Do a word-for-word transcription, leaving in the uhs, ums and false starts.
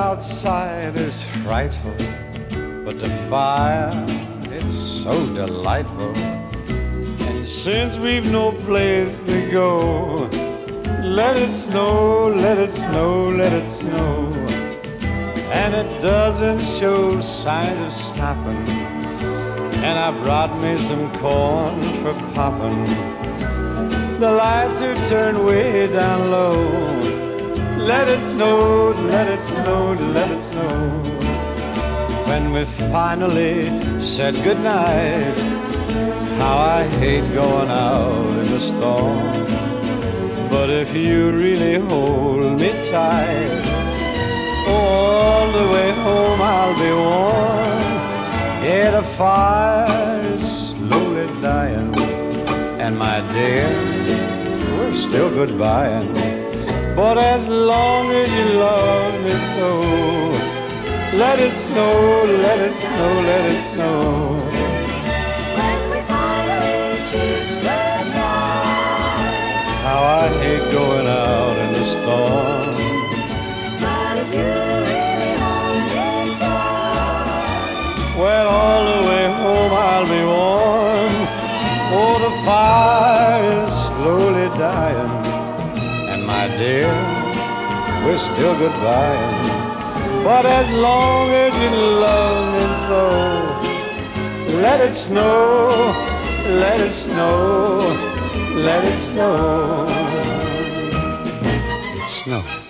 outside is frightful, but the fire, it's so delightful. And since we've no place to go, let it snow, let it snow, let it snow. And it doesn't show signs of stopping. And I brought me some corn for popping. The lights are turned way down low. Let it snow, let it snow, let it snow. When we finally said goodnight, how I hate going out in the storm. But if you really hold me tight, all the way home I'll be warm. Yeah, the fire is slowly dying, and my dear, we're still goodbying. But as long as you love me so, let it snow, let it snow, let it snow. When we finally kiss goodnight, How I hate going out in the storm. but if you really hold me tight, Well, all the way home I'll be warm. Oh, the fire is slowly dying, and my dear, we're still goodbying. But as long as you love me so, let it snow, let it snow, let it snow. It snows.